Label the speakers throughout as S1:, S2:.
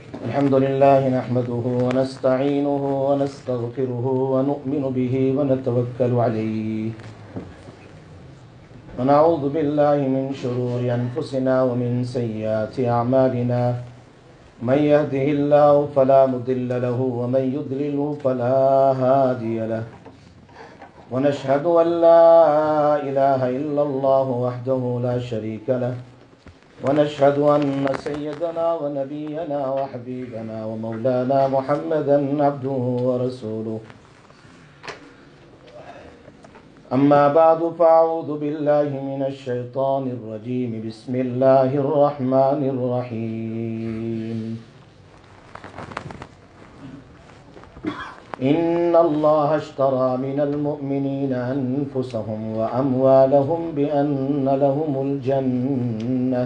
S1: الحمد لله نحمده ونستعينه ونستغفره ونؤمن به ونتوكل عليه ونعوذ بالله من شرور أنفسنا ومن سيئات أعمالنا من يهده الله فلا مضل له ومن يضلل فلا هادي له ونشهد أن لا إله إلا الله وحده لا شريك له ونشهد أن سيدنا ونبينا وحبيبنا ومولانا محمدا عبده ورسوله أما بعد فأعوذ بالله من الشيطان الرجيم بسم الله الرحمن الرحيم إن الله اشترى من المؤمنين أنفسهم وأموالهم بأن لهم الجنة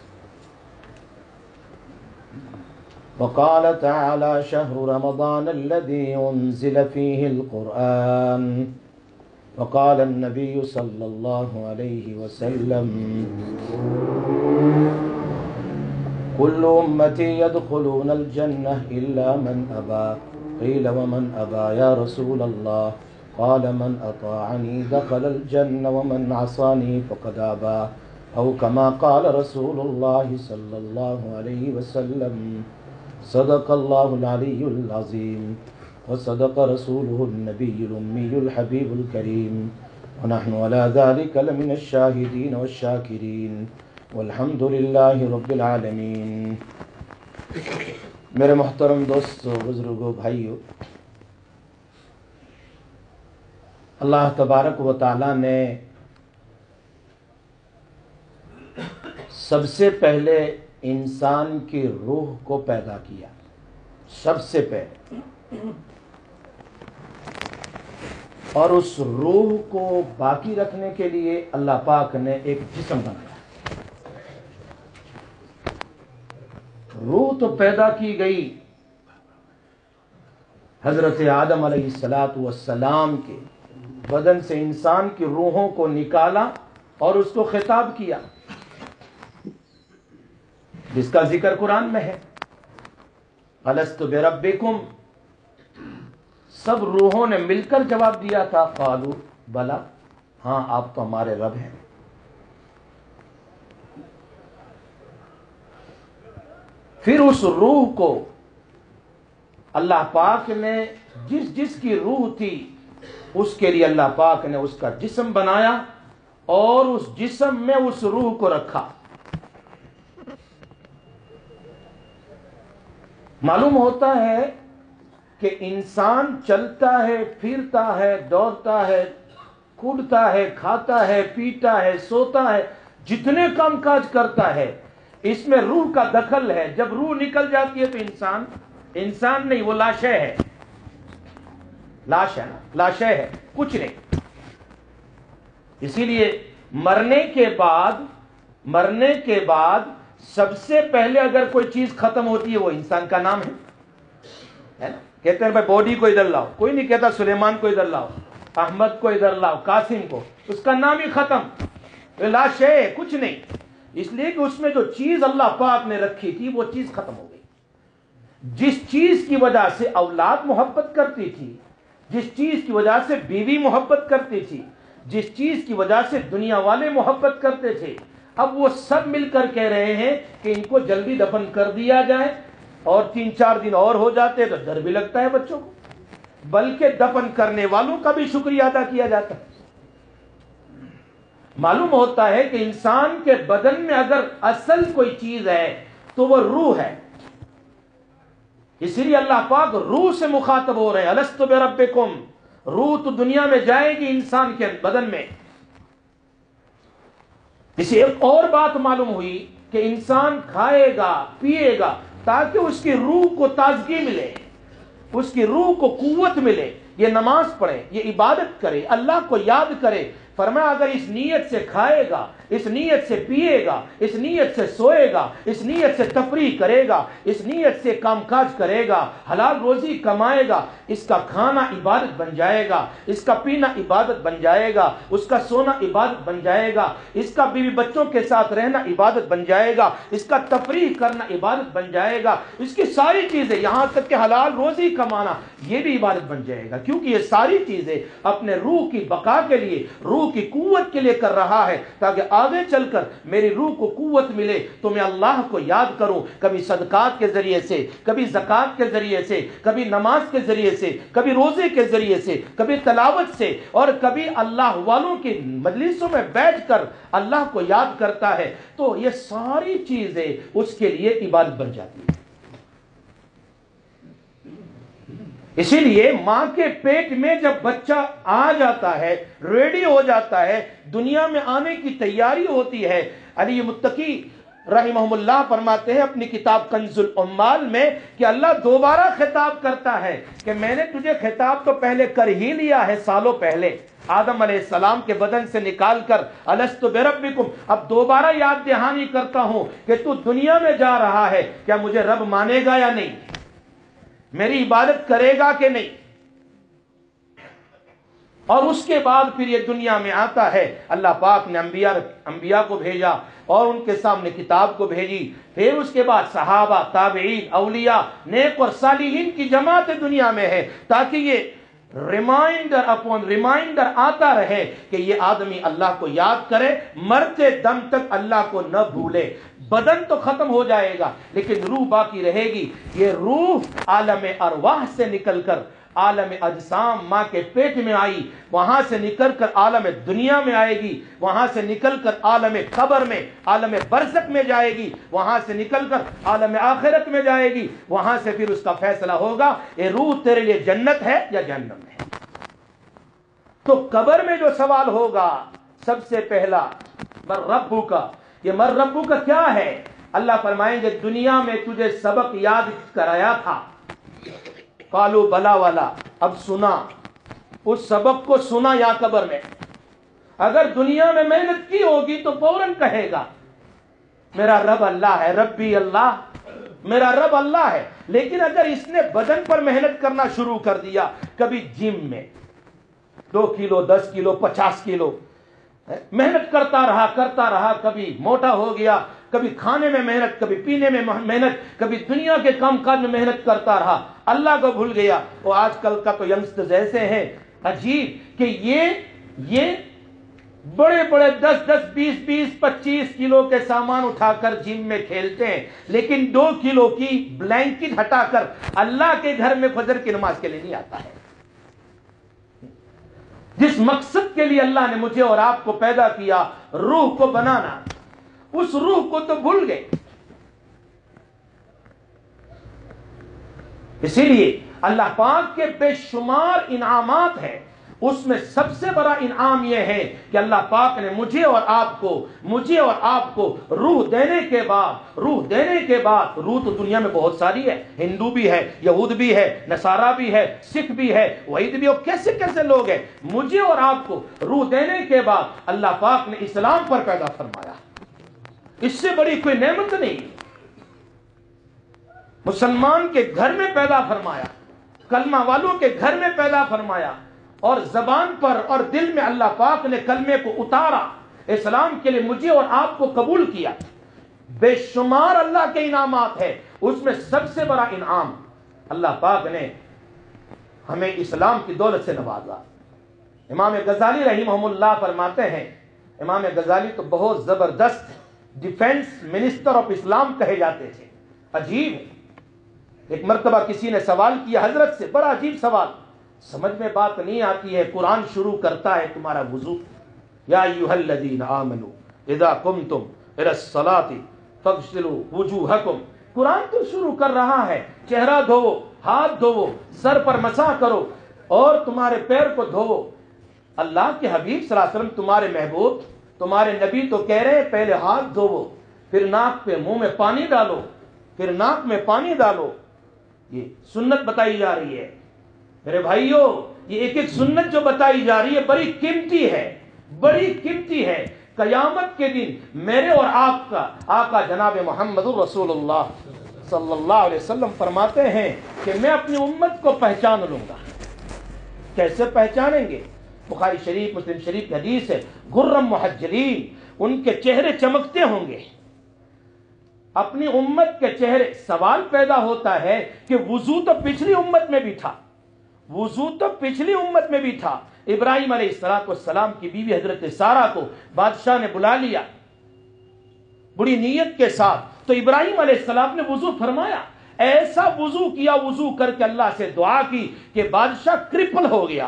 S1: وقال تعالى شهر رمضان الذي أنزل فيه القرآن وقال النبي صلى الله عليه وسلم كل أمتي يدخلون الجنة إلا من أبى قيل ومن أبى يا رسول الله قال من أطاعني دخل الجنة ومن عصاني فقد أبى أو كما قال رسول الله صلى الله عليه وسلم صدق الله العلي العظيم وصدق رسوله النبي الأمي الحبيب الكريم ونحن على ذلك لمن الشاهدين والشاكرين والحمد لله رب العالمين. میرے محترم دوستو، بزرگوں، بھائیو، اللہ تبارک و تعالی نے سب سے پہلے انسان کی روح کو پیدا کیا، سب سے پہلے، اور اس روح کو باقی رکھنے کے لیے اللہ پاک نے ایک جسم بنایا. روح تو پیدا کی گئی حضرت آدم علیہ السلام کے بدن سے، انسان کی روحوں کو نکالا اور اس کو خطاب کیا، جس کا ذکر قرآن میں ہے. الست بربکم، سب روحوں نے مل کر جواب دیا تھا قالوا بلا، ہاں آپ تو ہمارے رب ہیں. پھر اس روح کو اللہ پاک نے جس کی روح تھی اس کے لیے اللہ پاک نے اس کا جسم بنایا اور اس جسم میں اس روح کو رکھا. معلوم ہوتا ہے کہ انسان چلتا ہے، پھرتا ہے، دوڑتا ہے، کودتا ہے، کھاتا ہے، پیتا ہے، سوتا ہے، جتنے کام کاج کرتا ہے اس میں روح کا دخل ہے. جب روح نکل جاتی ہے تو انسان نہیں، وہ لاشے ہے، لاش ہے نا، لاشے ہے، کچھ نہیں. اسی لیے مرنے کے بعد سب سے پہلے اگر کوئی چیز ختم ہوتی ہے وہ انسان کا نام ہے نا. کہتے ہیں بھائی باڈی کو ادھر لاؤ، کوئی نہیں کہتا سلیمان کو ادھر لاؤ، احمد کو ادھر لاؤ، قاسم کو، اس کا نام ہی ختم، لاش ہے، کچھ نہیں. اس لیے کہ اس میں جو چیز اللہ پاک نے رکھی تھی وہ چیز ختم ہو گئی. جس چیز کی وجہ سے اولاد محبت کرتی تھی، جس چیز کی وجہ سے بیوی محبت کرتی تھی، جس چیز کی وجہ سے دنیا والے محبت کرتے تھے، اب وہ سب مل کر کہہ رہے ہیں کہ ان کو جلدی دفن کر دیا جائے. اور 3-4 دن اور ہو جاتے تو ڈر بھی لگتا ہے بچوں کو، بلکہ دفن کرنے والوں کا بھی شکریہ ادا کیا جاتا ہے. معلوم ہوتا ہے کہ انسان کے بدن میں اگر اصل کوئی چیز ہے تو وہ روح ہے. اسی لیے اللہ پاک روح سے مخاطب ہو رہے ہیں. الست بربکم، روح تو دنیا میں جائے گی انسان کے بدن میں. اسی ایک اور بات معلوم ہوئی کہ انسان کھائے گا، پیے گا تاکہ اس کی روح کو تازگی ملے، اس کی روح کو قوت ملے. یہ نماز پڑھے، یہ عبادت کرے، اللہ کو یاد کرے، فرمایا اگر اس نیت سے کھائے گا، اس نیت سے پیے گا، اس نیت سے سوئے گا، اس نیت سے تفریح کرے گا، اس نیت سے کام کاج کرے گا، حلال روزی کمائے گا، اس کا کھانا عبادت بن جائے گا، اس کا پینا عبادت بن جائے گا، اس کا سونا عبادت بن جائے گا، اس کا بیوی بچوں کے ساتھ رہنا عبادت بن جائے گا، اس کا تفریح کرنا عبادت بن جائے گا، اس کی ساری چیزیں یہاں تک کہ حلال روزی کمانا یہ بھی عبادت بن جائے گا، کیونکہ یہ ساری چیزیں اپنے روح کی بقا کے لیے، روح کی قوت کے لیے کر رہا ہے، تاکہ آگے چل کر میری روح کو قوت ملے تو میں اللہ کو یاد کروں، کبھی صدقات کے ذریعے سے، کبھی زکوٰۃ کے ذریعے سے، کبھی نماز کے ذریعے سے، کبھی روزے کے ذریعے سے، کبھی تلاوت سے، اور کبھی اللہ والوں کی مجلسوں میں بیٹھ کر اللہ کو یاد کرتا ہے، تو یہ ساری چیزیں اس کے لیے عبادت بن جاتی ہیں۔ اسی لیے ماں کے پیٹ میں جب بچہ آ جاتا ہے، ریڈی ہو جاتا ہے، دنیا میں آنے کی تیاری ہوتی ہے، علی متقی رحمہ اللہ فرماتے ہیں اپنی کتاب کنز العمال میں کہ اللہ دوبارہ خطاب کرتا ہے کہ میں نے تجھے خطاب تو پہلے کر ہی لیا ہے سالوں پہلے، آدم علیہ السلام کے بدن سے نکال کر الست بربکم، اب دوبارہ یاد دہانی کرتا ہوں کہ تو دنیا میں جا رہا ہے، کیا مجھے رب مانے گا یا نہیں، میری عبادت کرے گا کہ نہیں، اور اس کے بعد پھر یہ دنیا میں آتا ہے، اللہ پاک نے انبیاء کو بھیجا اور ان کے سامنے کتاب کو بھیجی، پھر اس کے بعد صحابہ، تابعین، اولیاء، نیک اور صالحین کی جماعت دنیا میں ہے، تاکہ یہ ریمائنڈر اپون ریمائنڈر آتا رہے کہ یہ آدمی اللہ کو یاد کرے، مرتے دم تک اللہ کو نہ بھولے۔ بدن تو ختم ہو جائے گا لیکن روح باقی رہے گی، یہ روح عالم ارواح سے نکل کر عالم اجسام ماں کے پیٹ میں آئی، وہاں سے نکل کر عالم دنیا میں آئے گی، وہاں سے نکل کر عالم قبر میں، عالم برزخ میں جائے گی، وہاں سے نکل کر عالم آخرت میں جائے گی، وہاں سے پھر اس کا فیصلہ ہوگا یہ روح تیرے لیے جنت ہے یا جہنم ہے۔ تو قبر میں جو سوال ہوگا سب سے پہلا من ربک، یہ من ربک کیا ہے؟ اللہ فرمائیں گے دنیا میں تجھے سبق یاد کرایا تھا، قالوا بلا والا، اب سنا، اس سبق کو سنا یا قبر میں، اگر دنیا میں محنت کی ہوگی تو فوراً کہے گا میرا رب اللہ ہے، ربی اللہ، میرا رب اللہ ہے، لیکن اگر اس نے بدن پر محنت کرنا شروع کر دیا، کبھی جم میں 2 کلو 10 کلو 50 کلو محنت کرتا رہا، کبھی موٹا ہو گیا، کبھی کھانے میں محنت، کبھی پینے میں محنت، کبھی دنیا کے کام کاج میں محنت کرتا رہا، اللہ کو بھول گیا۔ وہ آج کل کا تو ینگسٹرز ایسے ہیں عجیب کہ یہ بڑے 10 20 25 کلو کے سامان اٹھا کر جم میں کھیلتے ہیں، لیکن 2 کلو کی بلینکٹ ہٹا کر اللہ کے گھر میں فجر کی نماز کے لیے نہیں آتا ہے۔ جس مقصد کے لیے اللہ نے مجھے اور آپ کو پیدا کیا، روح کو بنانا، اس روح کو تو بھول گئے۔ اسی لیے اللہ پاک کے بے شمار انعامات ہیں، اس میں سب سے بڑا انعام یہ ہے کہ اللہ پاک نے مجھے اور آپ کو روح دینے کے بعد روح تو دنیا میں بہت ساری ہے، ہندو بھی ہے، یہود بھی ہے، نصارہ بھی ہے، سکھ بھی ہے، وحید بھی ہو، کیسے لوگ ہیں، مجھے اور آپ کو روح دینے کے بعد اللہ پاک نے اسلام پر پیدا فرمایا، اس سے بڑی کوئی نعمت نہیں، مسلمان کے گھر میں پیدا فرمایا، کلمہ والوں کے گھر میں پیدا فرمایا، اور زبان پر اور دل میں اللہ پاک نے کلمے کو اتارا، اسلام کے لیے مجھے اور آپ کو قبول کیا۔ بے شمار اللہ کے انعامات ہیں، اس میں سب سے بڑا انعام اللہ پاک نے ہمیں اسلام کی دولت سے نوازا۔ امام غزالی رحمہ اللہ فرماتے ہیں، امام غزالی تو بہت زبردست ڈیفنس منسٹر آف اسلام کہے جاتے تھے، عجیب ہے۔ ایک مرتبہ کسی نے سوال کیا حضرت سے، بڑا عجیب سوال، سمجھ میں بات نہیں آتی ہے، قرآن شروع کرتا ہے تمہارا وضو، یا ایھا الذین آمنوا اذا قمتم الی الصلاۃ فاغسلوا وجوہکم، قرآن تو شروع کر رہا ہے، چہرہ دھوو، ہاتھ دھوو، سر پر مسح کرو اور تمہارے پیر کو دھوو۔ اللہ کے حبیب صلی اللہ علیہ وسلم تمہارے محبوب، تمہارے نبی تو کہہ رہے ہیں پہلے ہاتھ دھوو، پھر ناک پہ منہ میں پانی ڈالو، پھر ناک میں پانی ڈالو، یہ سنت بتائی جا رہی ہے۔ میرے بھائیو، یہ ایک سنت جو بتائی جا رہی ہے بڑی قیمتی ہے، بڑی قیمتی ہے. قیامت کے دن میرے اور آپ کا آقا جناب محمد رسول اللہ صلی اللہ علیہ وسلم فرماتے ہیں کہ میں اپنی امت کو پہچان لوں گا. کیسے پہچانیں گے؟ بخاری شریف مسلم شریف کی حدیث ہے، غرم محجلین، ان کے چہرے چمکتے ہوں گے. اپنی امت کے چہرے. سوال پیدا ہوتا ہے کہ وضو تو پچھلی امت میں بھی تھا، وضو تو پچھلی امت میں بھی تھا. ابراہیم علیہ السلام کی بیوی حضرت سارہ کو بادشاہ نے بلا لیا بڑی نیت کے ساتھ، تو ابراہیم علیہ السلام نے وضو فرمایا. ایسا وضو کیا، وضو کر کے اللہ سے دعا کی کہ بادشاہ کرپل ہو گیا،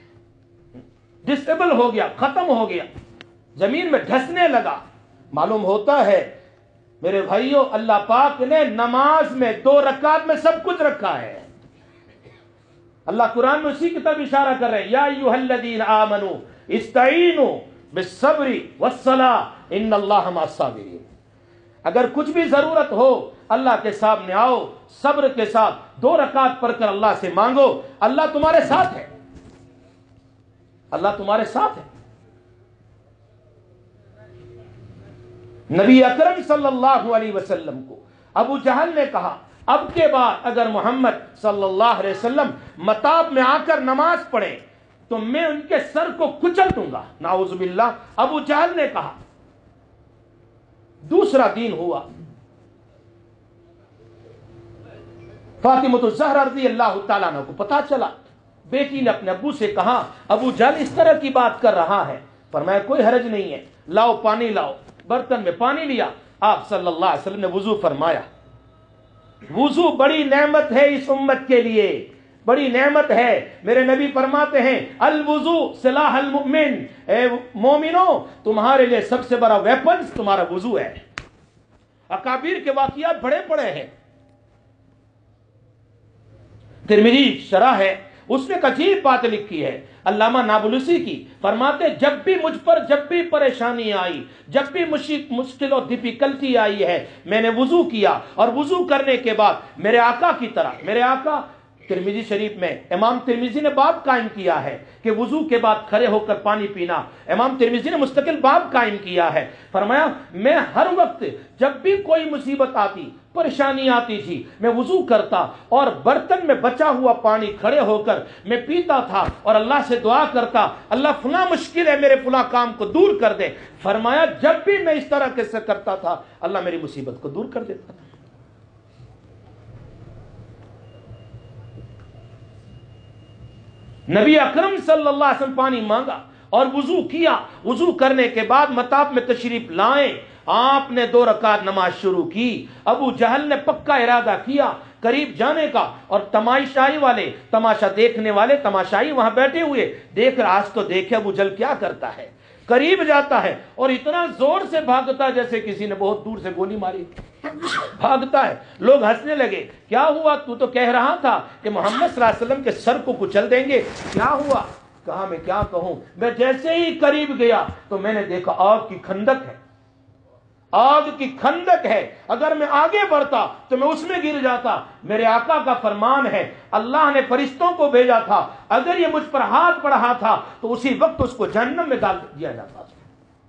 S1: ڈسیبل ہو گیا، ختم ہو گیا، زمین میں دھسنے لگا. معلوم ہوتا ہے میرے بھائیوں، اللہ پاک نے نماز میں 2 رکعت میں سب کچھ رکھا ہے. اللہ قرآن میں اسی کی طرف اشارہ کر رہے ہیں، یا ایھا الذین آمنوا استعینوا بالصبر والصلاۃ ان اللہ مع الصابرین. اگر کچھ بھی ضرورت ہو اللہ کے سامنے آؤ، صبر کے ساتھ 2 رکعت پڑھ کر اللہ سے مانگو، اللہ تمہارے ساتھ ہے، اللہ تمہارے ساتھ ہے. نبی اکرم صلی اللہ علیہ وسلم کو ابو جہل نے کہا اب کے بعد اگر محمد صلی اللہ علیہ وسلم متاب میں آ کر نماز پڑھے تو میں ان کے سر کو کچل دوں گا. نعوذ باللہ. ابو جہل نے کہا. دوسرا دین ہوا. فاطمہ الزہرا رضی اللہ تعالیٰ عنہ کو پتا چلا، بیٹی نے اپنے ابو سے کہا ابو جہل اس طرح کی بات کر رہا ہے. فرمایا کوئی حرج نہیں ہے، لاؤ پانی لاؤ. برتن میں پانی لیا، آپ صلی اللہ علیہ وسلم نے وضو فرمایا. وضو بڑی نعمت ہے اس امت کے لیے، بڑی نعمت ہے. میرے نبی فرماتے ہیں الوضو سلاح المؤمن، اے مومنو تمہارے لیے سب سے بڑا ویپنز تمہارا وضو ہے. اکابر کے واقعات بڑے بڑے ہیں. ترمذی شرح ہے، اس نے ایک عجیب بات لکھی ہے علامہ نابلسی کی. فرماتے جب بھی مجھ پر جب بھی پریشانی آئی، جب بھی مشکل اور ڈیفیکلٹی آئی ہے، میں نے وضو کیا، اور وضو کرنے کے بعد میرے آقا کی طرح، میرے آقا ترمذی شریف میں امام ترمذی نے باب قائم کیا ہے کہ وضو کے بعد کھڑے ہو کر پانی پینا. امام ترمذی نے مستقل باب قائم کیا ہے. فرمایا میں ہر وقت جب بھی کوئی مصیبت آتی، پریشانی آتی تھی، میں وضو کرتا اور برتن میں بچا ہوا پانی کھڑے ہو کر میں پیتا تھا اور اللہ سے دعا کرتا اللہ فلاں مشکل ہے میرے فلاں کام کو دور کر دے. فرمایا جب بھی میں اس طرح سے کرتا تھا اللہ میری مصیبت کو دور کر دیتا تھا. نبی اکرم صلی اللہ علیہ وسلم پانی مانگا اور وضو کیا. وضو کرنے کے بعد متاب میں تشریف لائیں، آپ نے 2 رکعت نماز شروع کی. ابو جہل نے پکا ارادہ کیا قریب جانے کا، اور تماشائی والے، تماشا دیکھنے والے تماشائی وہاں بیٹھے ہوئے دیکھ رہے آج تو دیکھے ابو جہل کیا کرتا ہے. قریب جاتا ہے اور اتنا زور سے بھاگتا ہے جیسے کسی نے بہت دور سے گولی ماری. بھاگتا ہے. لوگ ہنسنے لگے، کیا ہوا؟ تو کہہ رہا تھا کہ محمد صلی اللہ علیہ وسلم کے سر کو کچل دیں گے. کیا ہوا؟ کہا میں کیا کہوں، میں جیسے ہی قریب گیا تو میں نے دیکھا آگ کی خندق ہے، آگ کی خندق ہے. اگر میں آگے بڑھتا تو میں اس میں گر جاتا. میرے آقا کا فرمان ہے اللہ نے فرشتوں کو بھیجا تھا، اگر یہ مجھ پر ہاتھ بڑھا تھا تو اسی وقت اس کو جہنم میں ڈال دیا جاتا تھا.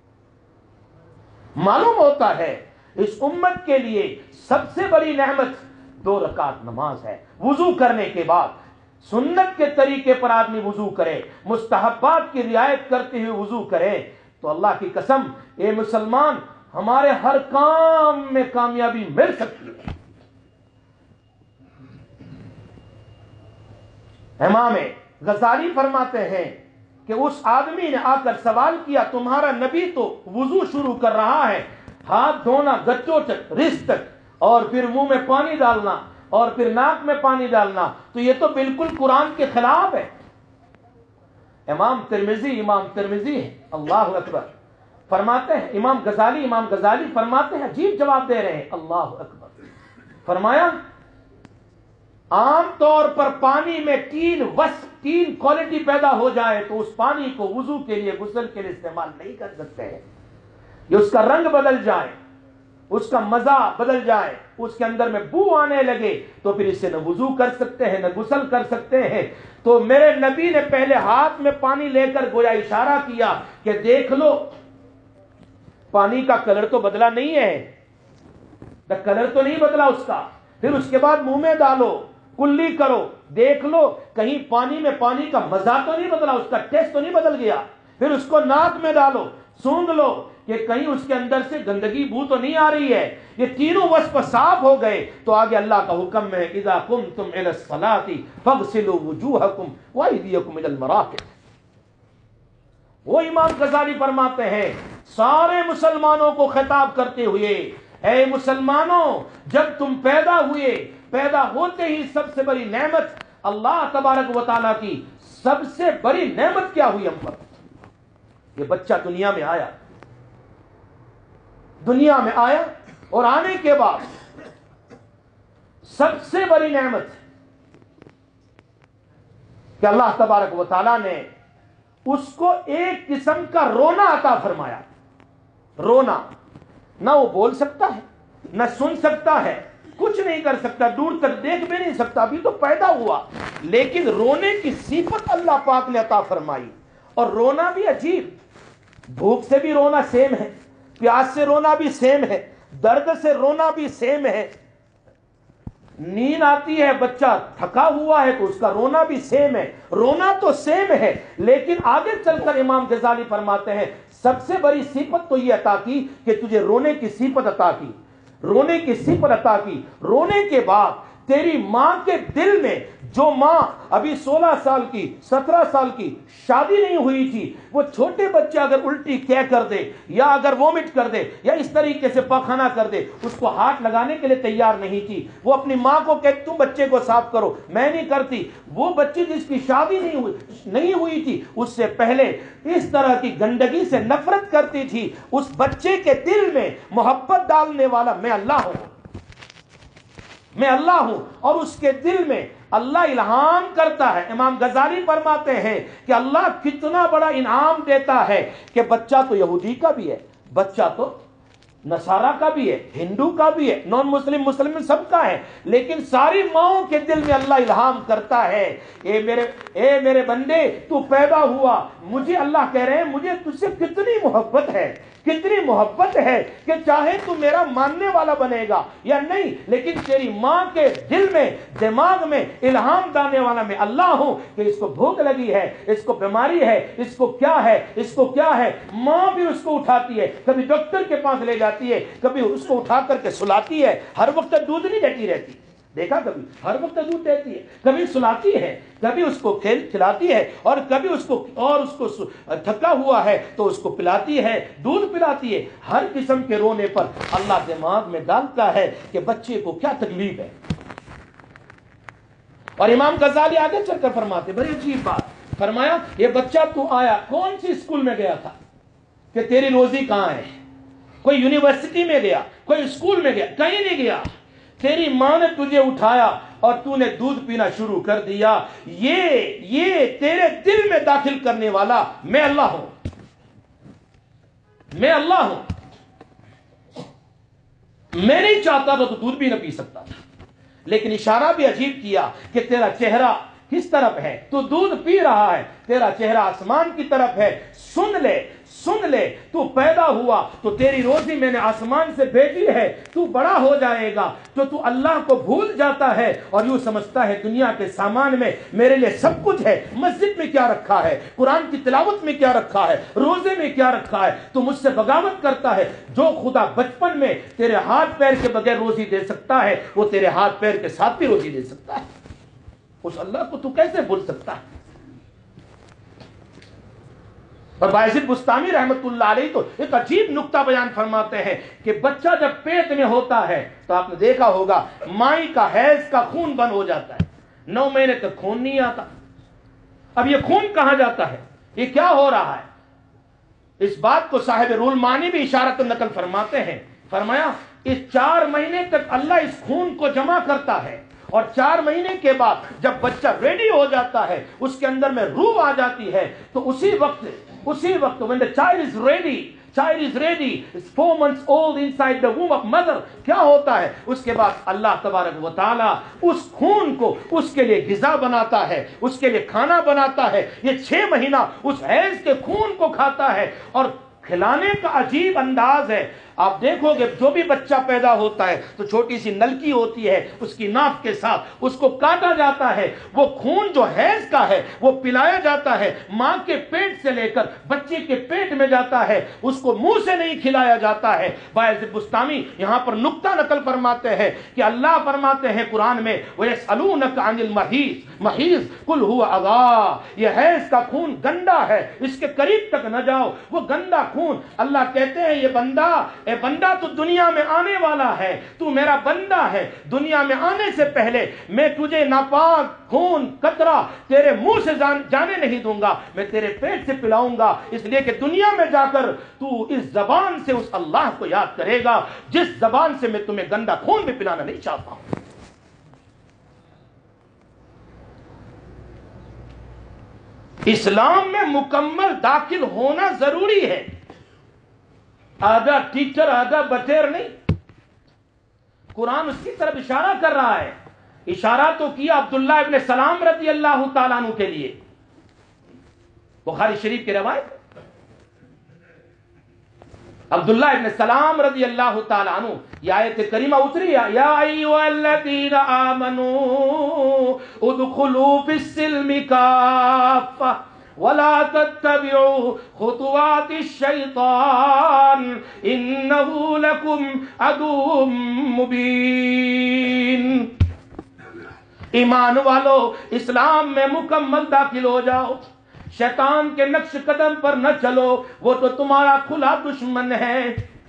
S1: معلوم ہوتا ہے اس امت کے لیے سب سے بڑی نعمت 2 رکعت نماز ہے. وضو کرنے کے بعد سنت کے طریقے پر آدمی وضو کرے، مستحبات کی رعایت کرتے ہوئے وضو کرے تو اللہ کی قسم اے مسلمان ہمارے ہر کام میں کامیابی مل سکتی ہے. امام غزالی فرماتے ہیں کہ اس آدمی نے آ کر سوال کیا تمہارا نبی تو وضو شروع کر رہا ہے، ہاتھ دھونا گچوں تک، رزق تک، اور پھر منہ میں پانی ڈالنا اور پھر ناک میں پانی ڈالنا، تو یہ تو بالکل قرآن کے خلاف ہے. امام ترمذی اللہ اکبر فرماتے ہیں، امام غزالی فرماتے ہیں، عجیب جواب دے رہے ہیں، اللہ اکبر. فرمایا عام طور پر پانی میں 3 کوالٹی پیدا ہو جائے تو اس پانی کو وضو کے لیے، غسل کے لیے استعمال نہیں کر سکتے ہیں. یہ اس کا رنگ بدل جائے، اس کا مزہ بدل جائے، اس کے اندر میں بو آنے لگے، تو پھر اس سے نہ وضو کر سکتے ہیں نہ غسل کر سکتے ہیں۔ تو میرے نبی نے پہلے ہاتھ میں پانی لے کر گویا اشارہ کیا کہ دیکھ لو پانی کا کلر تو بدلا نہیں ہے، کلر تو نہیں بدلا اس کا، پھر اس کے بعد منہ میں ڈالو، کلی کرو، دیکھ لو کہیں پانی میں پانی کا مزہ تو نہیں بدلا، اس کا ٹیسٹ تو نہیں بدل گیا، پھر اس کو ناک میں ڈالو، سونگھ لو کہ کہیں اس کے اندر سے گندگی بو تو نہیں آ رہی ہے۔ یہ تینوں وصف صاف ہو گئے تو آگے اللہ کا حکم ہے اذا قمتم الى الصلاة فاغسلوا وجوہکم وایدیکم الى المرافق۔ وہ امام غزالی فرماتے ہیں سارے مسلمانوں کو خطاب کرتے ہوئے، اے مسلمانوں، جب تم پیدا ہوئے، پیدا ہوتے ہی سب سے بڑی نعمت اللہ تبارک و تعالیٰ کی سب سے بڑی نعمت کیا ہوئی ہم پر؟ یہ بچہ دنیا میں آیا، دنیا میں آیا، اور آنے کے بعد سب سے بڑی نعمت کہ اللہ تبارک و تعالیٰ نے اس کو ایک قسم کا رونا عطا فرمایا۔ رونا، نہ وہ بول سکتا ہے، نہ سن سکتا ہے، کچھ نہیں کر سکتا، دور تک دیکھ بھی نہیں سکتا، ابھی تو پیدا ہوا، لیکن رونے کی صفت اللہ پاک نے عطا فرمائی۔ اور رونا بھی عجیب، بھوک سے بھی رونا سیم ہے، پیاس سے رونا بھی سیم ہے، درد سے رونا بھی سیم ہے، نیند آتی ہے، بچہ تھکا ہوا ہے تو اس کا رونا بھی سیم ہے، رونا تو سیم ہے، لیکن آگے چل کر امام غزالی فرماتے ہیں سب سے بڑی صفت تو یہ عطا کی کہ تجھے رونے کی صفت عطا کی، رونے کی صفت عطا کی۔ رونے کے بعد تیری ماں کے دل میں، جو ماں ابھی 16 سال کی 17 سال کی شادی نہیں ہوئی تھی، وہ چھوٹے بچے اگر الٹی کیا کر دے یا اگر وومٹ کر دے یا اس طریقے سے پاخانہ کر دے، اس کو ہاتھ لگانے کے لیے تیار نہیں تھی، وہ اپنی ماں کو کہ تم بچے کو صاف کرو، میں نہیں کرتی۔ وہ بچی جس کی شادی نہیں ہوئی تھی، اس سے پہلے اس طرح کی گندگی سے نفرت کرتی تھی۔ اس بچے کے دل میں محبت ڈالنے والا میں اللہ ہوں، میں اللہ ہوں، اور اس کے دل میں اللہ الہام کرتا ہے۔ امام غزالی فرماتے ہیں کہ اللہ کتنا بڑا انعام دیتا ہے کہ بچہ تو یہودی کا بھی ہے، بچہ تو نصارہ کا بھی ہے، ہندو کا بھی ہے، نان مسلم سب کا ہے، لیکن ساری ماؤں کے دل میں اللہ الہام کرتا ہے اے میرے بندے تو پیدا ہوا، مجھے اللہ کہہ رہے ہیں مجھے تجھ سے کتنی محبت ہے، کتنی محبت ہے کہ چاہے تو میرا ماننے والا بنے گا یا نہیں، لیکن تیری ماں کے دل میں دماغ میں الہام ڈالنے والا میں اللہ ہوں کہ اس کو بھوک لگی ہے، اس کو بیماری ہے، اس کو کیا ہے، اس کو کیا ہے۔ ماں بھی اس کو اٹھاتی ہے، کبھی ڈاکٹر کے پاس لے جاتی ہے، کبھی اس کو اٹھا کر کے سلاتی ہے، ہر وقت دودھ نہیں دیتی رہتی، دیکھا کبھی ہر وقت دودھ دیتی ہے، کبھی سلاتی ہے، کبھی اس کو کھلاتی ہے، اور کبھی اس کو تھکا ہوا ہے تو اس کو پلاتی ہے، دودھ پلاتی ہے۔ ہر قسم کے رونے پر اللہ دماغ میں ڈالتا ہے کہ بچے کو کیا تکلیف ہے۔ اور امام غزالی آگے چل کر فرماتے بڑی عجیب بات، فرمایا یہ بچہ تو آیا کون سی اسکول میں گیا تھا کہ تیری روزی کہاں ہے؟ کوئی یونیورسٹی میں گیا، کوئی اسکول میں گیا؟ کہیں نہیں گیا۔ تیری ماں نے تجھے اٹھایا اور تو نے دودھ پینا شروع کر دیا۔ یہ تیرے دل میں داخل کرنے والا میں اللہ ہوں، میں اللہ ہوں۔ میں نہیں چاہتا تو دودھ بھی نہ پی سکتا تھا، لیکن اشارہ بھی عجیب کیا کہ تیرا چہرہ کس طرف ہے، تو دودھ پی رہا ہے، تیرا چہرہ آسمان کی طرف ہے، سن لے، تو پیدا ہوا تو تیری روزی میں نے آسمان سے بھیجی ہے، تو بڑا ہو جائے گا تو اللہ کو بھول جاتا ہے اور یوں سمجھتا ہے دنیا کے سامان میں میرے لیے سب کچھ ہے، مسجد میں کیا رکھا ہے، قرآن کی تلاوت میں کیا رکھا ہے، روزے میں کیا رکھا ہے، تو مجھ سے بغاوت کرتا ہے۔ جو خدا بچپن میں تیرے ہاتھ پیر کے بغیر روزی دے سکتا ہے، وہ تیرے ہاتھ پیر کے ساتھ بھی روزی دے سکتا ہے۔ اس اللہ کو تو کیسے بھول سکتا ہے؟ اور باعزید بستامی رحمت اللہ علیہ تو ایک عجیب نکتہ بیان فرماتے ہیں کہ بچہ جب پیٹ میں ہوتا ہے تو آپ نے دیکھا ہوگا مائی کا حیض کا خون بند ہو جاتا ہے، 9 مہینے تک خون نہیں آتا۔ اب یہ خون کہاں جاتا ہے، یہ کیا ہو رہا ہے؟ اس بات کو صاحب روح المعانی بھی اشارت نقل فرماتے ہیں، فرمایا اس 4 مہینے تک اللہ اس خون کو جمع کرتا ہے، اور 4 مہینے کے بعد جب بچہ ریڈی ہو جاتا ہے، اس کے اندر میں روح آ جاتی ہے، تو اسی وقت when the child is ready child is ready, it's 4 months old inside the womb of mother. کیا ہوتا ہے اس کے بعد اللہ تبارک و تعالی اس خون کو اس کے لیے غذا بناتا ہے, اس کے لیے کھانا بناتا ہے. یہ 6 مہینہ اس حیض کے خون کو کھاتا ہے اور کھلانے کا عجیب انداز ہے. آپ دیکھو گے جو بھی بچہ پیدا ہوتا ہے تو چھوٹی سی نلکی ہوتی ہے اس کی ناف کے ساتھ, اس کو کاٹا جاتا ہے, وہ خون جو حیض کا ہے وہ پلایا جاتا ہے, ماں کے پیٹ سے لے کر بچے کے پیٹ میں جاتا ہے, اس کو منہ سے نہیں کھلایا جاتا ہے. باعث بستامی یہاں پر نقطہ نقل فرماتے ہیں کہ اللہ فرماتے ہیں قرآن میں وَيَسْأَلُونَكَ عَنِ الْمَحِيضِ محیض قُلْ هُوَ أَذًى, یہ حیض کا خون گندا ہے, اس کے قریب تک نہ جاؤ, وہ گندا خون. اللہ کہتے ہیں یہ بندہ, اے بندہ تو دنیا میں آنے والا ہے, تو میرا بندہ ہے, دنیا میں آنے سے پہلے میں تجھے ناپاک خون قطرہ تیرے منہ سے جانے نہیں دوں گا, میں تیرے پیٹ سے پلاؤں گا, اس لیے کہ دنیا میں جا کر تو اس زبان سے اس اللہ کو یاد کرے گا جس زبان سے میں تمہیں گندا خون بھی پلانا نہیں چاہتا ہوں. اسلام میں مکمل داخل ہونا ضروری ہے, آدھا ٹیچر آدھا بٹیر نہیں. قرآن اس کی طرف اشارہ کر رہا ہے. اشارہ تو کیا عبداللہ ابن سلام رضی اللہ تعالیٰ عنہ کے لیے, بخاری شریف کی روایت. عبداللہ ابن سلام رضی اللہ تعالیٰ عنہ, یہ آیت کریمہ اتری, یا ایھا الذین آمنوا ادخلوا فی السلم کافہ ولا تتبعوا خطوات الشیطان انہ لکم عدو مبین. ایمان والو اسلام میں مکمل داخل ہو جاؤ, شیطان کے نقش قدم پر نہ چلو, وہ تو تمہارا کھلا دشمن ہے.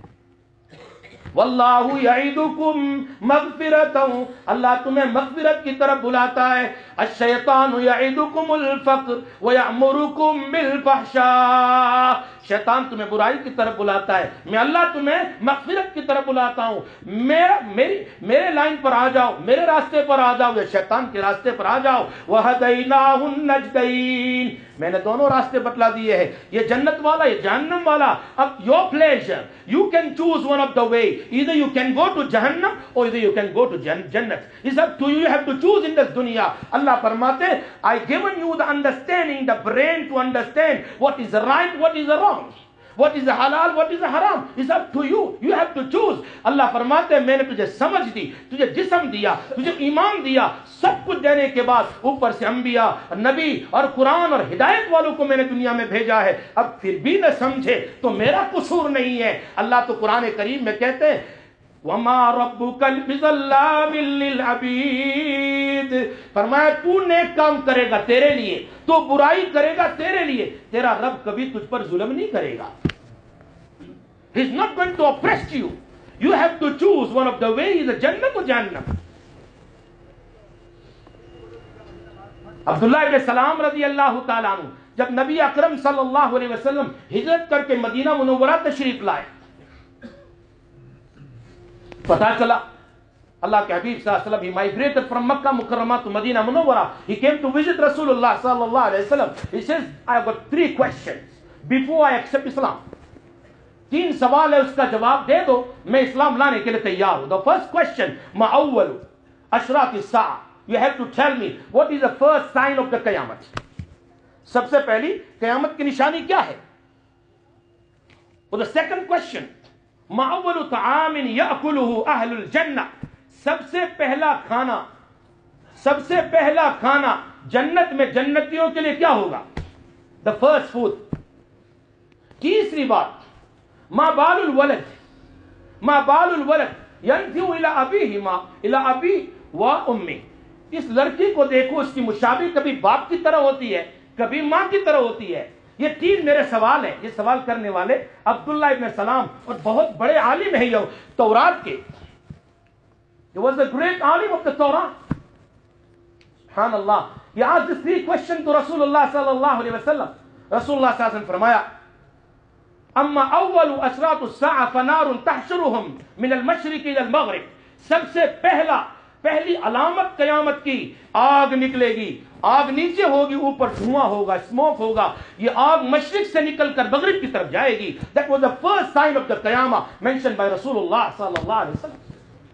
S1: واللہ یعیدکم مغفرتا, اللہ تمہیں مغفرت کی طرف بلاتا ہے. الشیطان یعیدکم الفقر ویأمرکم بالفحشاء, شیطان تمہیں برائی کی طرف بلاتا ہے, میں اللہ تمہیں مغفرت کی طرف بلاتا ہوں. میرے لائن پر آ جاؤ, میرے راستے پر آ جاؤ, یا شیطان کے راستے پر آ جاؤ. وَهَدَيْنَاهُ النَّجْدَيْنِ, میں نے دونوں راستے بتلا دیے ہیں, یہ جنت والا یہ جہنم والا. اب your pleasure, you can choose one of the way, either you can go to Jahannam or either you can go to Jannat. It's up to you, you have to choose in this dunya. اللہ فرماتے ہیں I given you the understanding, the brain to understand what is right, what is wrong, what is halal, what is haram. It's up to you, you have to choose. اللہ فرماتے ہیں میں نے تجھے سمجھ دی, تجھے جسم دیا, تجھے ایمان دیا, سب کچھ دینے کے بعد اوپر سے انبیاء, نبی اور قرآن اور ہدایت والوں کو میں نے دنیا میں بھیجا ہے. اب پھر بھی نہ سمجھے تو میرا قصور نہیں ہے. اللہ تو قرآن کریم میں کہتے ہیں وَمَا رَبُّكَ بِظَلَّامٍ لِّلْعَبِيدِ, فرمایا تو نیک کام کرے گا تیرے لیے, تو برائی کرے گا تیرے لیے, تیرا رب کبھی تجھ پر ظلم نہیں کرے گا. He is not going to oppress you. You have to choose one of the ways, the Jannah or Jahannam. عبداللہ ابن سلام رضی اللہ تعالیٰ عنہ جب نبی اکرم صلی اللہ علیہ وسلم ہجرت کر کے مدینہ منورہ تشریف لائے, پتہ چلا اللہ کے حبیب صلی اللہ علیہ وسلم, he migrated from Makkah Mukarramah to Medina Munawwara. He came to visit Rasulullah sallallahu alayhi wa sallam. He says, I have got 3 questions before I accept Islam. 3 سوال ہے, اس کا جواب دے دو, میں اسلام لانے کے لیے تیار ہوں. The first question, ما اول اشراط الساعة, you have to tell me what is the first sign of the قیامت. سب سے پہلی قیامت کی نشانی کیا ہے. اور the second question, ما اول طعام یأکلہ اہل الجنہ, سب سے پہلا کھانا جنت میں جنتیوں کے لیے کیا ہوگا. the first food. تیسری بات, ما بال الولد ينفع الى ابیہما الى ابی و امی, اس لڑکی کو دیکھو, اس کی مشابہ کبھی باپ کی طرح ہوتی ہے کبھی ماں کی طرح ہوتی ہے. یہ 3 میرے سوال ہیں. یہ سوال کرنے والے عبداللہ ابن سلام اور بہت بڑے عالم ہیں یہ تورات کے. He was a great alim of the Torah. سبحان اللہ. He asked these 3 questions to Rasulullah sallallahu alaihi wasallam. Rasulullah sallallahu alaihi wasallam فرمایا اما اول اشراط الساعة فنار تحشرهم من المشرق الى المغرب, سب سے پہلا پہلی علامت قیامت کی آگ نکلے گی، آگ نیچے ہوگی، اوپر دھواں ہوگا، اسموک ہوگا، یہ آگ مشرق سے نکل کر مغرب کی طرف جائے گی. That was the first sign of the قیامہ mentioned by رسول اللہ صلی اللہ علیہ وسلم.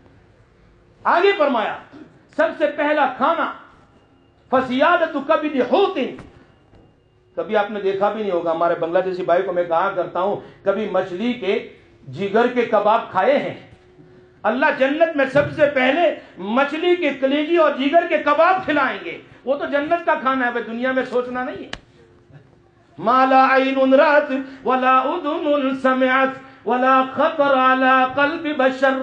S1: آگے فرمایا سب سے پہلا کھانا فَسِيَادَةُ كَبِدِ حُوتٍ. کبھی آپ نے دیکھا بھی نہیں ہوگا، ہمارے بنگلہ دیشی بھائی کو میں کہا کرتا ہوں کبھی مچھلی کے جگر کے کباب کھائے ہیں؟ اللہ جنت میں سب سے پہلے مچھلی کے کلیجی اور جگر کے کباب کھلائیں گے. وہ تو جنت کا کھانا ہے، دنیا میں سوچنا نہیں ہے. مَا لَا عَيْنٌ رَأَتْ وَلَا أُذُنٌ سَمِعَتْ وَلَا خَطَرَ عَلَىٰ قَلْبِ بَشَرٍ.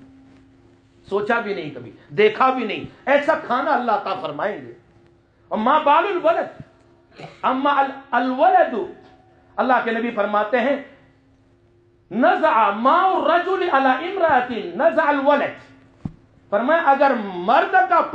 S1: سوچا بھی نہیں، کبھی دیکھا بھی نہیں، ایسا کھانا اللہ عطا فرمائیں گے. اور مَا بَالُ الْوَلَدِ اما الولد، اللہ کے نبی فرماتے ہیں نزع ماء الرجل على امرأة نزع الولد. فرمایا اگر مرد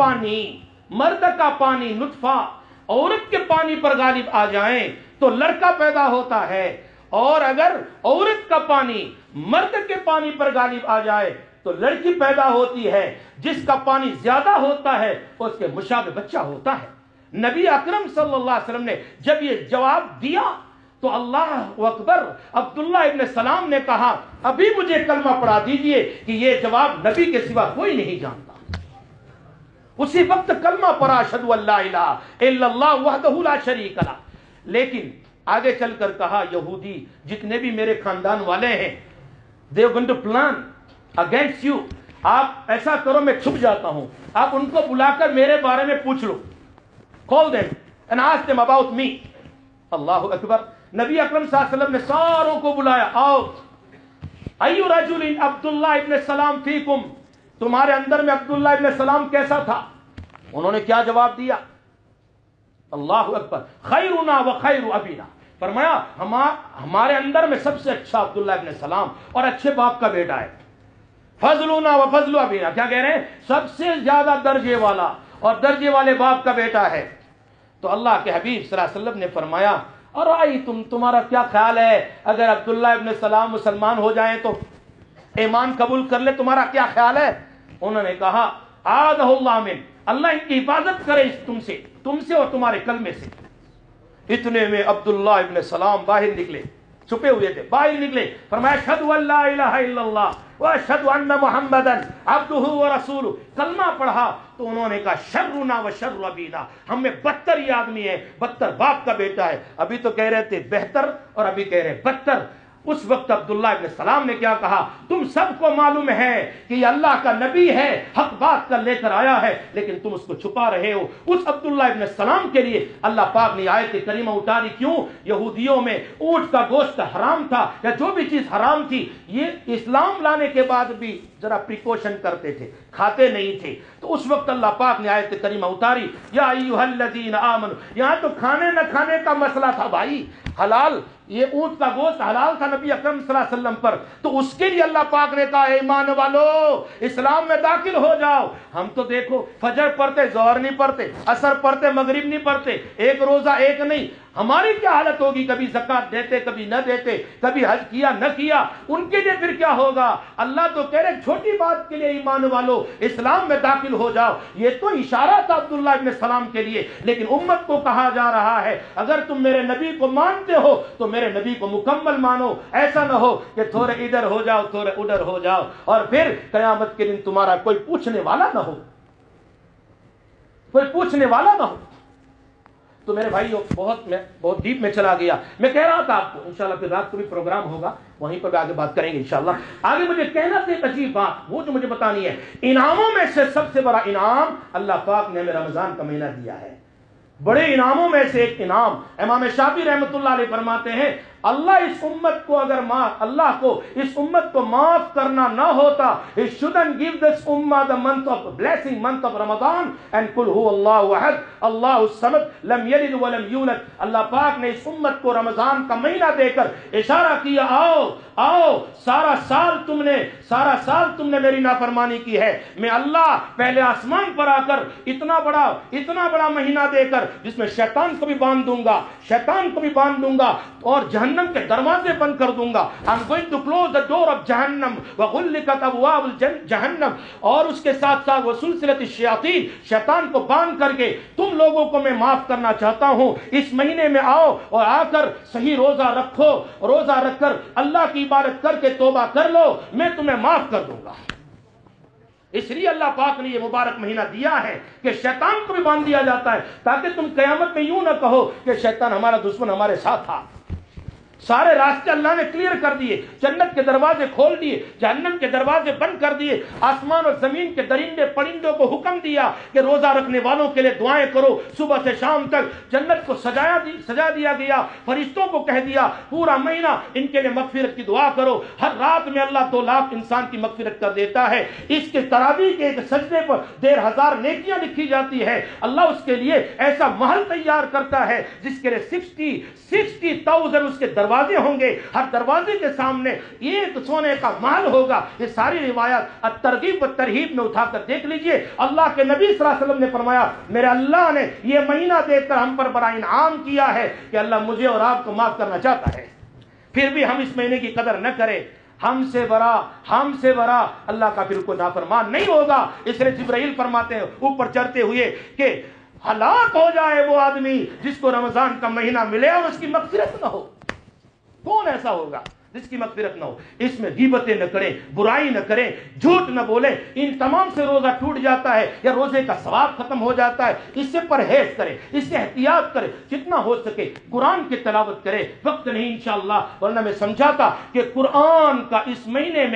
S1: کا پانی نطفہ عورت کے پانی پر غالب آ جائیں تو لڑکا پیدا ہوتا ہے، اور اگر عورت کا پانی مرد کے پانی پر غالب آ جائے تو لڑکی پیدا ہوتی ہے. جس کا پانی زیادہ ہوتا ہے اس کے مشابہ بچہ ہوتا ہے. نبی اکرم صلی اللہ علیہ وسلم نے جب یہ جواب دیا تو اللہ اکبر، عبداللہ ابن سلام نے کہا ابھی مجھے کلمہ پڑھا دیجئے کہ یہ جواب نبی کے سوا کوئی نہیں جانتا. اسی وقت کلمہ پڑھا اشہدو ان لا الہ الا اللہ وحدہ لا شریک لہ. لیکن آگے چل کر کہا یہودی جتنے بھی میرے خاندان والے ہیں they are going to plan against you. آپ ایسا کرو میں چھپ جاتا ہوں، آپ ان کو بلا کر میرے بارے میں پوچھ لو. Call them and ask them about me. اللہ اکبر. نبی اکرم صلی اللہ علیہ وسلم نے ساروں کو بلایا، آؤ ایو رجل عبداللہ ابن سلام فیکم، تمہارے اندر میں عبداللہ ابن سلام کیسا تھا؟ انہوں نے کیا جواب دیا؟ اللہ اکبر. خیرنا و خیر ابینا. فرمایا ہمارے اندر میں سب سے اچھا عبداللہ ابن سلام اور اچھے باپ کا بیٹا ہے. فضلنا و فضل ابینا، کیا کہہ رہے ہیں؟ سب سے زیادہ درجے والا اور درجے والے باپ کا بیٹا ہے. تو اللہ کے حبیب صلی اللہ علیہ وسلم نے فرمایا تمہارا کیا خیال ہے اگر عبداللہ ابن سلام مسلمان ہو جائیں تو ایمان قبول کر لے، تمہارا کیا خیال ہے؟ انہوں نے کہا آدھہ اللہ من، اللہ ان کی حفاظت کرے تم سے اور تمہارے کلمے سے. اتنے میں عبداللہ ابن سلام باہر نکلے، چھپے ہوئے تھے، باہر نکلے. فرمایا اشہدو ان لا الہ الا اللہ واشہدو ان محمدا عبدہ ورسولہ. کلمہ پڑھا تو انہوں نے کہا شرنا و شر ابینا، ہم میں بدتر یہ آدمی ہے، بدتر باپ کا بیٹا ہے. ابھی تو کہہ رہے تھے بہتر اور ابھی کہہ رہے بدتر. اس وقت عبداللہ ابن سلام نے کیا کہا؟ تم سب کو معلوم ہے کہ یہ اللہ کا نبی ہے، حق بات کر لے کر آیا ہے، لیکن تم اس کو چھپا رہے ہو. اس عبداللہ ابن سلام کے لیے اللہ پاک نے آیت کریمہ اتاری. کیوں؟ یہودیوں میں اونٹ کا گوشت حرام تھا یا جو بھی چیز حرام تھی، یہ اسلام لانے کے بعد بھی ذرا پریکوشن کرتے تھے، کھاتے نہیں تھے. تو اس وقت اللہ پاک نے آیت کریمہ اتاری یا ایھا الذین آمنوا. یہاں تو کھانے نہ کھانے کا مسئلہ تھا بھائی، حلال، یہ اونٹ کا گوشت حلال تھا نبی اکرم صلی اللہ علیہ وسلم پر. تو اس کے لیے اللہ پاک نے کہا اے ایمان والو اسلام میں داخل ہو جاؤ. ہم تو دیکھو فجر پڑھتے ظہر نہیں پڑھتے، عصر پڑھتے مغرب نہیں پڑھتے، ایک روزہ ایک نہیں. ہماری کیا حالت ہوگی؟ کبھی زکات دیتے کبھی نہ دیتے، کبھی حج کیا نہ کیا. ان کے لیے پھر کیا ہوگا؟ اللہ تو کہہ رہے چھوٹی بات کے لیے ایمان والو اسلام میں داخل ہو جاؤ. یہ تو اشارہ تھا عبداللہ ابن سلام کے لیے، لیکن امت کو کہا جا رہا ہے اگر تم میرے نبی کو مانتے ہو تو میرے نبی کو مکمل مانو. ایسا نہ ہو کہ تھوڑے ادھر ہو جاؤ تھوڑے ادھر ہو جاؤ اور پھر قیامت کے دن تمہارا کوئی پوچھنے والا نہ ہو، کوئی پوچھنے والا نہ ہو. تو میرے بھائیو میں بہت ڈیپ میں چلا گیا. میں کہہ رہا تھا آپ کو انشاءاللہ پھر رات کو بھی پروگرام ہوگا، وہیں پر بھی آگے بات کریں گے انشاءاللہ. آگے مجھے کہنا تھا ایک عجیب بات، وہ جو مجھے بتانی ہے. انعاموں میں سے سب سے بڑا انعام اللہ پاک نے ہمیں رمضان کا مہینہ دیا ہے. بڑے انعاموں میں سے ایک انعام امام شافعی رحمۃ اللہ علیہ فرماتے ہیں اللہ اس امت کو اللہ کو اس امت کو معاف کرنا نہ ہوتا, he shouldn't give this ummah the month of blessing, month of Ramadan, and قل هو اللہ احد اللہ الصمد لم یلد ولم یولد. اللہ پاک نے اس امت کو رمضان کا مہینہ دے کر اشارہ کیا, آؤ سارا سال تم نے میری نافرمانی کی ہے, میں اللہ پہلے آسمان پر آ کر اتنا بڑا مہینہ دے کر جس میں شیطان کو بھی باندھ دوں گا اور جہنم جہنم کے دروازے بند کر دوں گا. I'm going to close the door of جہنم وغلقت ابواب جہنم. اور اس کے ساتھ ساتھ وسلسلۃ الشیاطین، شیطان کو باندھ کر کے تم لوگوں کو میں معاف کرنا چاہتا ہوں. اس مہینے میں آؤ اور آ کر صحیح روزہ رکھو، روزہ رکھ کر اللہ کی عبادت کر کے توبہ کر لو، میں تمہیں معاف کر دوں گا. اس لیے اللہ پاک نے یہ مبارک مہینہ دیا ہے کہ شیطان کو بھی باندھ دیا جاتا ہے تاکہ تم قیامت میں یوں نہ کہو کہ شیطان ہمارا دشمن ہمارے ساتھ تھا. سارے راستے اللہ نے کلیئر کر دیے، جنت کے دروازے کھول دیے، جہنم کے دروازے بند کر دیے. آسمان اور زمین کے درندے پرندوں کو حکم دیا کہ روزہ رکھنے والوں کے لیے دعائیں کرو. صبح سے شام تک جنت کو سجا دیا گیا. فرشتوں کو کہہ دیا پورا مہینہ ان کے لیے مغفرت کی دعا کرو. ہر رات میں اللہ 2 لاکھ انسان کی مغفرت کر دیتا ہے. اس کے تراویح کے ایک سجدے پر 1,500 نیکیاں لکھی جاتی ہے. اللہ اس کے لیے ایسا محل تیار کرتا ہے جس کے لیے 60,000 اس کے دروازے ہوں گے. ہر دروازے کے سامنے ایک سونے کا محل ہوگا. یہ ساری روایات الترغیب و ترہیب میں اٹھا کر دیکھ لیجئے. اللہ کے نبی صلی اللہ علیہ وسلم نے فرمایا میرے اللہ نے یہ مہینہ دیکھ کر ہم پر بڑا انعام کیا ہے کہ اللہ مجھے اور آپ کو معاف کرنا چاہتا ہے. پھر بھی ہم اس مہینے کی قدر نہ کریں. ہم سے برا اللہ کا پھر کوئی نافرمان نہیں ہوگا. اس لیے جبرائیل فرماتے ہیں اوپر چڑھتے ہوئے کہ ہلاک ہو جائے وہ آدمی جس کو رمضان کا مہینہ ملے اور اس کی مغفرت نہ ہو. کون ایسا ہوگا جس کی مغفرت نہ ہو؟ اس میں غیبتیں نہ کریں، برائی نہ کریں، جھوٹ نہ بولیں. ان تمام سے روزہ ٹوٹ جاتا ہے یا روزے کا ثواب ختم ہو جاتا ہے. اس سے پرہیز کریں، اس سے احتیاط کریں. جتنا ہو سکے قرآن کی تلاوت کریں. وقت نہیں انشاءاللہ، ورنہ میں سمجھاتا کہ قرآن کا اس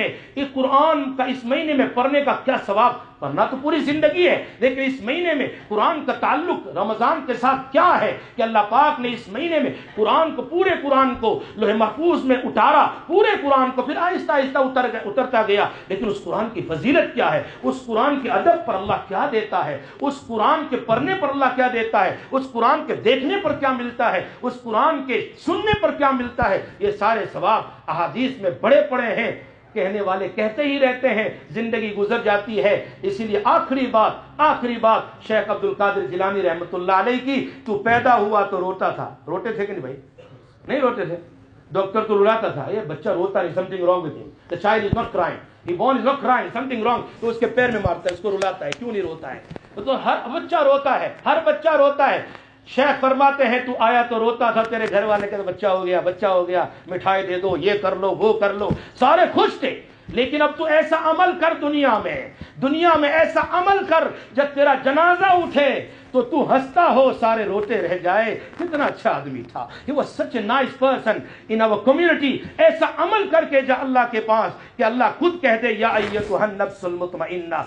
S1: مہینے میں پڑھنے کا کیا ثواب. پڑھنا تو پوری زندگی ہے، لیکن اس مہینے میں قرآن کا تعلق رمضان کے ساتھ کیا ہے کہ اللہ پاک نے اس مہینے میں پورے قرآن کو لوح محفوظ میں اتارا. پورے قرآن کو پھر آہستہ آہستہ اترتا گیا. لیکن اس قرآن کی فضیلت کیا ہے، اس قرآن کے ادب پر اللہ کیا دیتا ہے، اس قرآن کے پڑھنے پر اللہ کیا دیتا ہے، اس قرآن کے دیکھنے پر کیا ملتا ہے، اس قرآن کے سننے پر کیا ملتا ہے. یہ سارے ثواب احادیث میں بڑے پڑے ہیں. کہنے والے کہتے ہی رہتے ہیں، زندگی گزر جاتی ہے. اسی لیے آخری بات شیخ عبد القادر جیلانی رحمۃ اللہ علیہ کی. تو پیدا ہوا تو روتا تھا. روتے تھے کہ نہیں بھائی؟ نہیں روتے تھے. ڈاکٹر تو رلاتا تھا یہ بچہ روتا نہیں، something wrong with him. The child is not crying. He born is not crying. Something wrong. تو اس کے پیر میں مارتا ہے، اس کو رلاتا ہے. کیوں نہیں روتا ہے؟ تو ہر بچہ روتا ہے. شیخ فرماتے ہیں تو آیا تو روتا تھا، تیرے گھر والے کہتے بچہ ہو گیا، مٹھائی دے دو، یہ کر لو وہ کر لو. سارے خوش تھے. لیکن اب تو ایسا عمل کر دنیا میں ایسا عمل کر جب تیرا جنازہ اٹھے تو تو ہنستا ہو، سارے روتے رہ جائے. کتنا اچھا آدمی تھا. He was such a nice person in our community. ایسا عمل کر کے جا اللہ کے پاس کہ اللہ خود کہہ دے یا ایتھا النفس المطمئنہ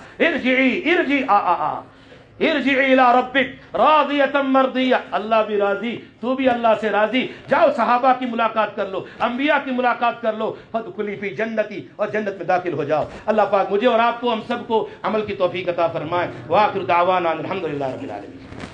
S1: ارجعی الی ربک راضیۃ مرضیہ. اللہ بھی راضی، تو بھی اللہ سے راضی. جاؤ صحابہ کی ملاقات کر لو، انبیاء کی ملاقات کر لو. فادخلی فی جنتی، اور جنت میں داخل ہو جاؤ. اللہ پاک مجھے اور آپ کو، ہم سب کو عمل کی توفیق عطا فرمائے. وآخر دعوانا الحمدللہ رب العالمین.